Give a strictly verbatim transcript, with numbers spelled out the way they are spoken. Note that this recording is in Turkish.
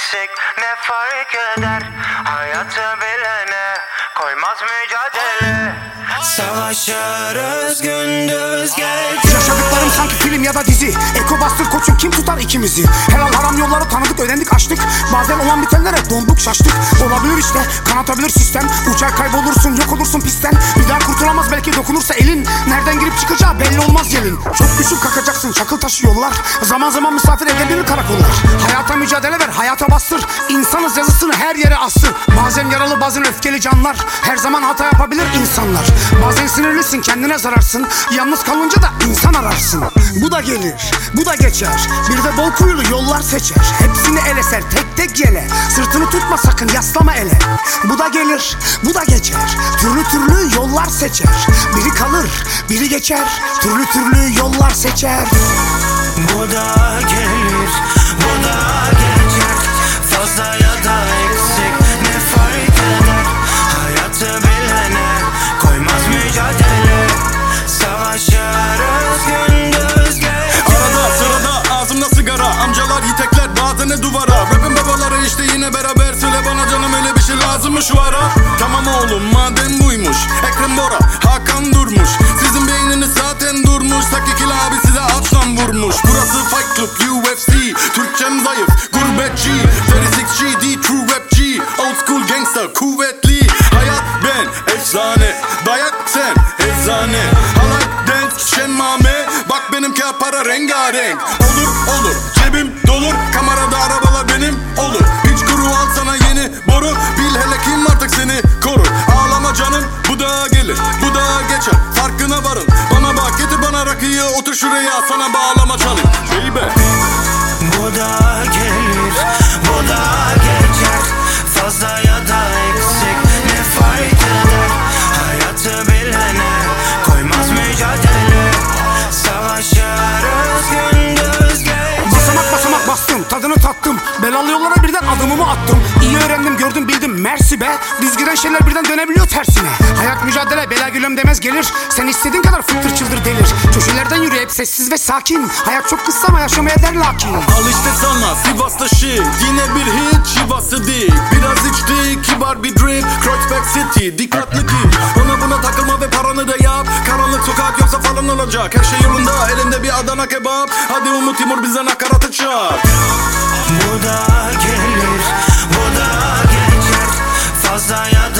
eksik ne fark eder? Hayatı bilene koymaz mücadele. Savaşırız gündüz gece. Yaşadıklarım sanki film ya da dizi. Eko bastır koçum, kim tutar ikimizi? Helal haram yolları tanıdık, öğrendik, açtık. Bazen olan bitenlere donduk, şaştık. Olabilir işte, kanatabilir sistem. Uçar kaybolursun, yok olursun pistten. Bir daha kurtulamaz belki dokunursa elin. Nereden girip çıkacağı belli olmaz gelin. Çok düşüp kakacaksın, çakıl taşı yollar. Zaman zaman misafir edebilir karakollar. Hayata mücadele ver, hayata bastır. İnsanız yazısını her yere astır. Bazen yaralı, bazen öfkeli canlar. Her zaman hata yapabilir insanlar. Bazen sinirlisin, kendine zararsın. Yalnız kalınca da insan ararsın. Bu da gelir, bu da geçer. Bir de bol kuyulu yollar seçer. Hepsini ele ser, tek tek yele. Sırtını tutma sakın, yaslama ele. Bu da gelir, bu da geçer. Türlü türlü yollar seçer. Biri kalır, biri geçer. Türlü türlü yollar seçer. Bu da gelir, bu da geçer. Fazla ya da eksik ne fark eder? Hayatı bilene koymaz mücadele. Savaşırız gündüz gece. Arada sırada ağzımda sigara, amcalar yitekler bazen de duvara. Rap'in babaları işte yine beraber. Söyle bana canım, öyle bir şey lazım mı şu ara? Tamam oğlum, madem buymuş. Ekrem Bora, Hakan Durmuş. Sizin beyniniz zaten durmuş. Sakikil abi size açtan vurmuş. Burası Fight Club, U F C. Türkçem zayıf, gurbetçi. otuz altı G D, true rap G. Old school gangster, kuvvetli. Hayat ben, efsane. Dayak sen, eczane. Halay dance, şemmame. Bak benimki para rengarenk. Olur olur, cebim dolur. Kamerada arabalar benim olur. Hiç kuru al sana yeni boru. Bil hele kim artık seni korur. Ağlama canım, bu da gelir, bu da geçer. Farkına varın, bana bak, getir bana rakıyı. Otur şuraya, sana bağlama çalayım baby. Bu da gelir, bu da geçer. Fazla ya da eksik ne fark eder? Hayatı bilene koymaz mücadele. Savaşırız gündüz gece. Basamak basamak bastım, tadını tattım. Belalı yollara birden adımımı attım. İyi öğrendim, gördüm, bildim, mersi be. Düz giren şeyler birden dönebiliyor tersine. Hayat mücadele, bela gülüm demez gelir. Sen istediğin kadar fıttır çıldır delir. Köşelerden yürü hep sessiz ve sakin. Hayat çok kısa ama yaşamaya der lakin. Al işte sana Sivas'ta shit. Yine bir hit, Şivası değil. Biraz içtik, kibar bir drip. Kreuzberg City, dikkatli ki. Ona buna takılma ve paranı da yap. Karanlık sokak yoksa falan olacak. Her şey yolunda, elinde bir Adana kebap. Hadi Umut Timur bize nakaratı çak. Bu da gelir, bu da geçer. Fazla ya da